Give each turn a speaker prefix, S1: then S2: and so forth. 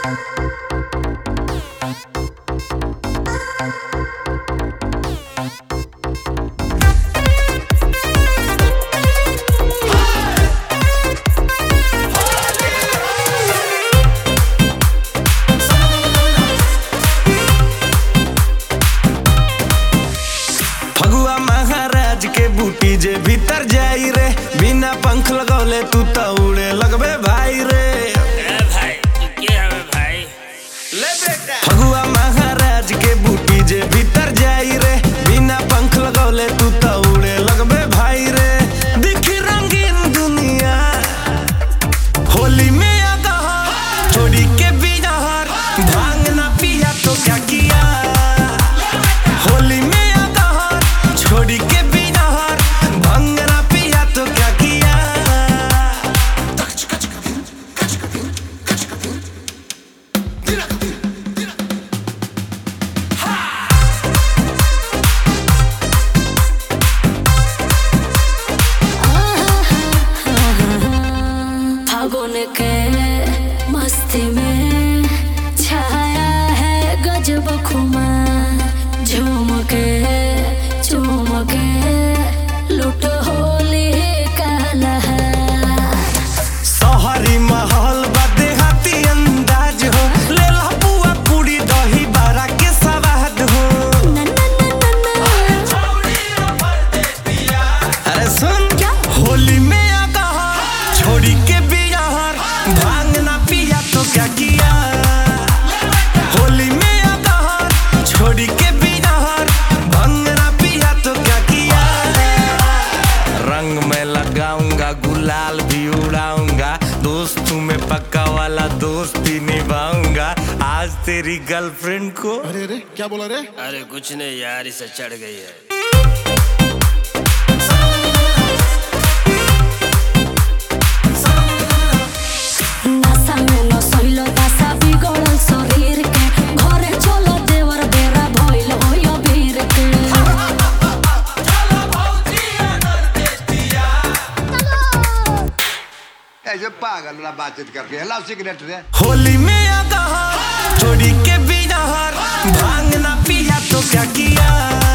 S1: बूटी जे भीतर जाई रे, बिना पंख लगौले तू तो उड़े लगबे भाई रे।
S2: भाई तू क्या है भाई?
S1: ले बेटा फगुआ महाराज के बूटी जे भीतर जाई रे, बिना पंख लगौले तू तो उड़े लगबे भाई रे। दिखी रंगीन दुनिया होली में अगहर, छोड़ी के बिजहर भांग ना पिया तो क्या किया। होली में अगहर छोड़ी के
S3: के मस्ती में छाया है गजब खुमा, झूम के चूम के लुट होली का लहर।
S1: शहरी माहौल बादे हाथी अंदाज हो, ले ला बुआ पूरी दही बारा के सवाद हो। अरे सुन क्या होली में अगहर छोड़ी के भांग ना पिया तो क्या किया। होली में अगहर छोड़ी के बिजहर भांग ना पिया तो क्या किया। रंग में लगाऊंगा गुलाल भी उड़ाऊंगा, दोस्त में पक्का वाला दोस्ती निभाऊंगा। आज तेरी गर्लफ्रेंड को
S4: अरे रे क्या बोला रे?
S2: अरे कुछ नहीं यार, इसे चढ़ गई है।
S5: ऐसे पागल ना बातचीत करके लाओ सिगरेट रे।
S1: होली में अगहर छोड़ी के बिजहर भांग ना पिया तो क्या किया।